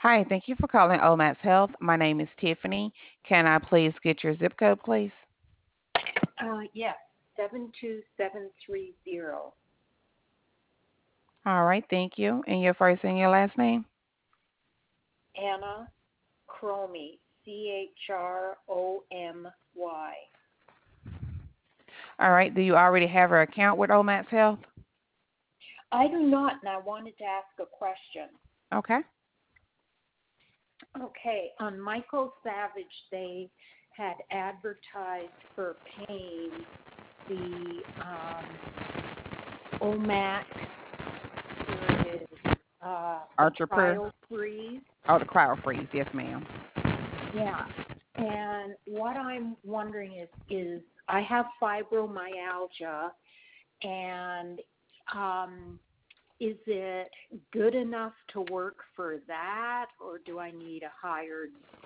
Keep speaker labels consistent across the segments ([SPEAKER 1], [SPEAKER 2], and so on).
[SPEAKER 1] Hi, thank you for calling Omax Health. My name is Tiffany. Can I please get your zip code, please?
[SPEAKER 2] Yes, 72730.
[SPEAKER 1] All right, thank you. And your first and your last name?
[SPEAKER 2] Anna Chromy, Chromy.
[SPEAKER 1] All right, do you already have an account with Omax Health?
[SPEAKER 2] I do not, and I wanted to ask a question.
[SPEAKER 1] Okay.
[SPEAKER 2] Okay, on Michael Savage, they had advertised for pain the OMAC, where it is, the
[SPEAKER 1] Archer Per.
[SPEAKER 2] Cryo Freeze.
[SPEAKER 1] Oh, the cryo freeze. Yes, ma'am.
[SPEAKER 2] Yeah. And what I'm wondering is I have fibromyalgia, and um, is it good enough to work for that, or do I need a higher?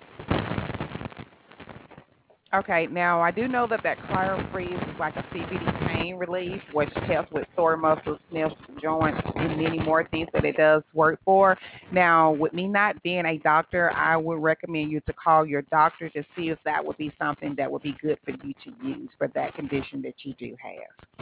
[SPEAKER 1] Okay, now I do know that cryo freeze is like a CBD pain relief, which helps with sore muscles, stiff joints, and many more things that it does work for. Now, with me not being a doctor, I would recommend you to call your doctor to see if that would be something that would be good for you to use for that condition that you do have.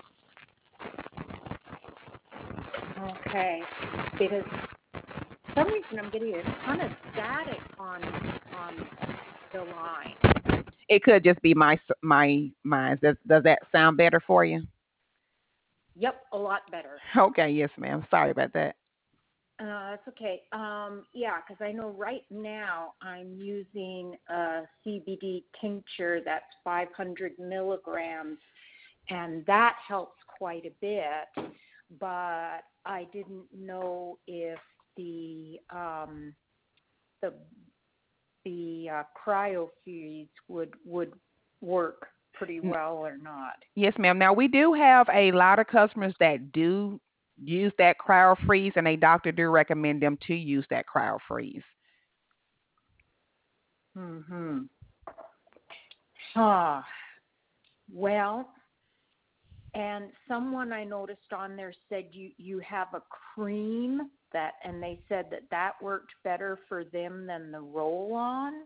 [SPEAKER 2] Okay, because for some reason I'm getting a ton of static on the line.
[SPEAKER 1] It could just be my mind. Does that sound better for you?
[SPEAKER 2] Yep, a lot better.
[SPEAKER 1] Okay, yes, ma'am. Sorry about that.
[SPEAKER 2] That's okay. Yeah, because I know right now I'm using a CBD tincture that's 500 milligrams, and that helps quite a bit. But I didn't know if the the cryo feeds would work pretty well or not.
[SPEAKER 1] Yes, ma'am. Now we do have a lot of customers that do use that cryo freeze, and a doctor do recommend them to use that cryo freeze.
[SPEAKER 2] Hmm. Huh. Well, and someone I noticed on there said you have a cream that, and they said that worked better for them than the roll on.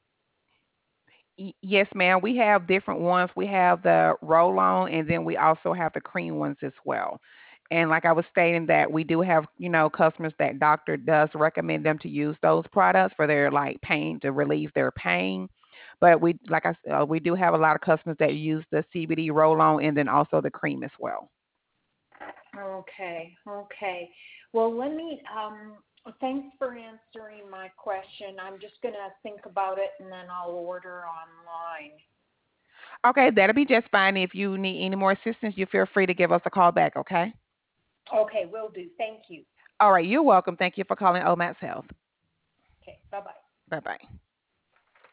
[SPEAKER 1] Yes, ma'am. We have different ones. We have the roll on, and then we also have the cream ones as well. And like I was stating, that we do have, customers that doctor does recommend them to use those products for their like pain to relieve their pain. But we, like I said, we do have a lot of customers that use the CBD roll on and then also the cream as well.
[SPEAKER 2] Okay, okay. Well, thanks for answering my question. I'm just going to think about it and then I'll order online.
[SPEAKER 1] Okay, that'll be just fine. If you need any more assistance, you feel free to give us a call back, okay?
[SPEAKER 2] Okay, will do. Thank you.
[SPEAKER 1] All right, you're welcome. Thank you for calling Omax Health.
[SPEAKER 2] Okay, bye bye.
[SPEAKER 1] Bye bye.